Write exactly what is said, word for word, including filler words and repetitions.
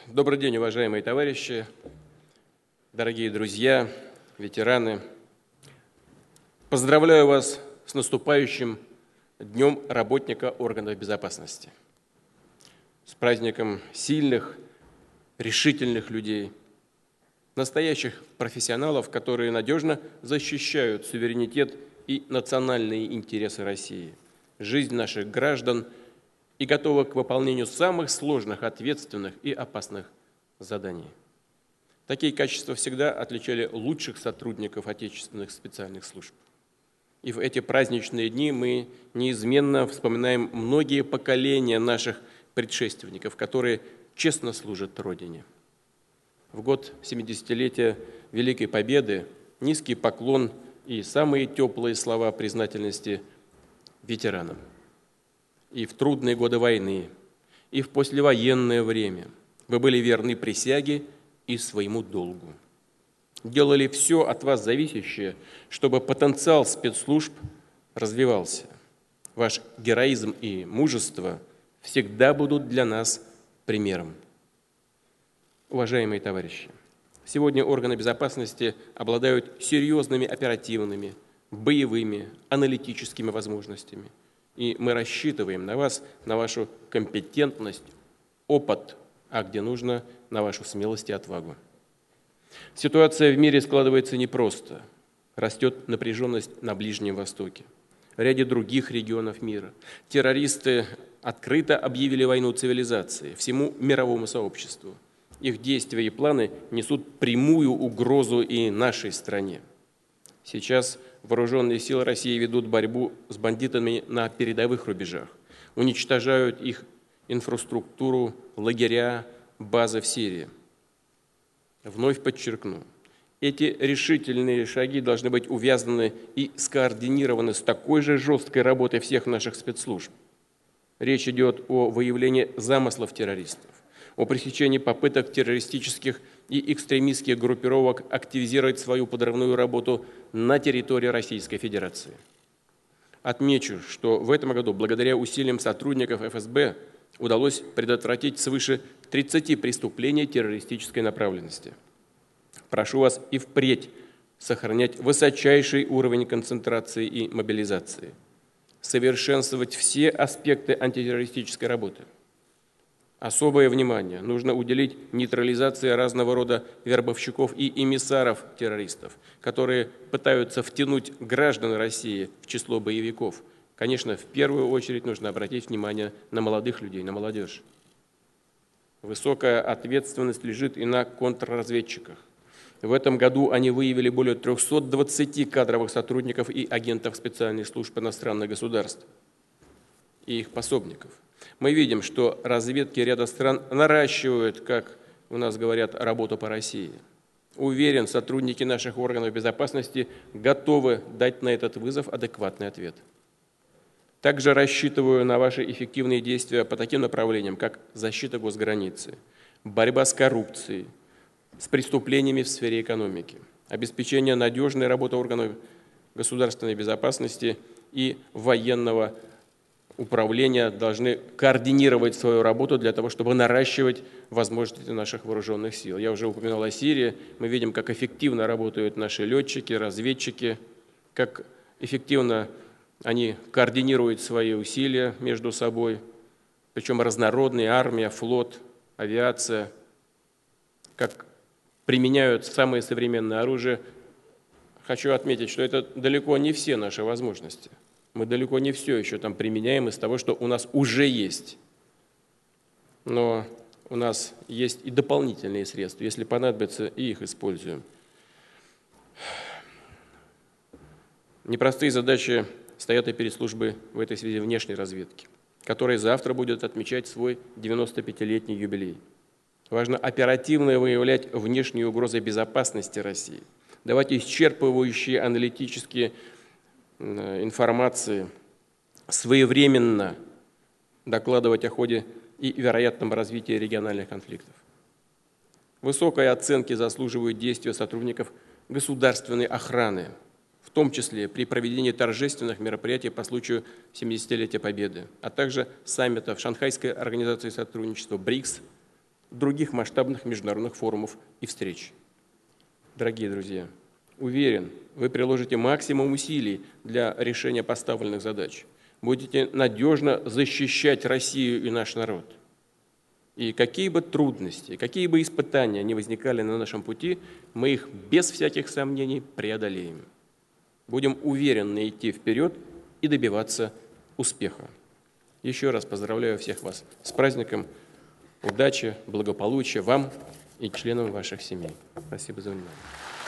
Добрый день, уважаемые товарищи, дорогие друзья, ветераны. Поздравляю вас с наступающим Днем работника органов безопасности, с праздником сильных, решительных людей, настоящих профессионалов, которые надежно защищают суверенитет и национальные интересы России, жизнь наших граждан и готовы к выполнению самых сложных, ответственных и опасных заданий. Такие качества всегда отличали лучших сотрудников отечественных специальных служб. И в эти праздничные дни мы неизменно вспоминаем многие поколения наших предшественников, которые честно служат Родине. В год семидесятилетия Великой Победы низкий поклон и самые теплые слова признательности ветеранам. И в трудные годы войны, и в послевоенное время вы были верны присяге и своему долгу. Делали все от вас зависящее, чтобы потенциал спецслужб развивался. Ваш героизм и мужество всегда будут для нас примером. Уважаемые товарищи, сегодня органы безопасности обладают серьезными оперативными, боевыми, аналитическими возможностями. И мы рассчитываем на вас, на вашу компетентность, опыт, а где нужно, на вашу смелость и отвагу. Ситуация в мире складывается непросто. Растет напряженность на Ближнем Востоке, в ряде других регионов мира. Террористы открыто объявили войну цивилизации, всему мировому сообществу. Их действия и планы несут прямую угрозу и нашей стране. Сейчас вооруженные силы России ведут борьбу с бандитами на передовых рубежах, уничтожают их инфраструктуру, лагеря, базы в Сирии. Вновь подчеркну, эти решительные шаги должны быть увязаны и скоординированы с такой же жесткой работой всех наших спецслужб. Речь идет о выявлении замыслов террористов, о пресечении попыток террористических и экстремистских группировок активизировать свою подрывную работу на территории Российской Федерации. Отмечу, что в этом году, благодаря усилиям сотрудников эф эс бэ, удалось предотвратить свыше тридцати преступлений террористической направленности. Прошу вас и впредь сохранять высочайший уровень концентрации и мобилизации, совершенствовать все аспекты антитеррористической работы. Особое внимание нужно уделить нейтрализации разного рода вербовщиков и эмиссаров террористов, которые пытаются втянуть граждан России в число боевиков. Конечно, в первую очередь нужно обратить внимание на молодых людей, на молодежь. Высокая ответственность лежит и на контрразведчиках. В этом году они выявили более трёхсот двадцати кадровых сотрудников и агентов специальных служб иностранных государств и их пособников. Мы видим, что разведки ряда стран наращивают, как у нас говорят, работу по России. Уверен, сотрудники наших органов безопасности готовы дать на этот вызов адекватный ответ. Также рассчитываю на ваши эффективные действия по таким направлениям, как защита госграницы, борьба с коррупцией, с преступлениями в сфере экономики, обеспечение надежной работы органов государственной безопасности и военного управления должны координировать свою работу для того, чтобы наращивать возможности наших вооруженных сил. Я уже упоминал о Сирии. Мы видим, как эффективно работают наши летчики, разведчики, как эффективно они координируют свои усилия между собой, причем разнородные: армия, флот, авиация, как применяют самое современное оружие. Хочу отметить, что это далеко не все наши возможности. Мы далеко не все еще там применяем из того, что у нас уже есть. Но у нас есть и дополнительные средства. Если понадобится, и их используем. Непростые задачи стоят и перед службой в этой связи внешней разведки, которая завтра будет отмечать свой девяностопятилетний юбилей. Важно оперативно выявлять внешние угрозы безопасности России, давать исчерпывающие аналитические информации, своевременно докладывать о ходе и вероятном развитии региональных конфликтов. Высокой оценки заслуживают действия сотрудников государственной охраны, в том числе при проведении торжественных мероприятий по случаю семидесятилетия Победы, а также саммитов Шанхайской организации сотрудничества, БРИКС других масштабных международных форумов и встреч. Дорогие друзья, уверен, вы приложите максимум усилий для решения поставленных задач. Будете надежно защищать Россию и наш народ. И какие бы трудности, какие бы испытания ни возникали на нашем пути, мы их без всяких сомнений преодолеем. Будем уверенно идти вперед и добиваться успеха. Еще раз поздравляю всех вас с праздником. Удачи, благополучия вам и членам ваших семей. Спасибо за внимание.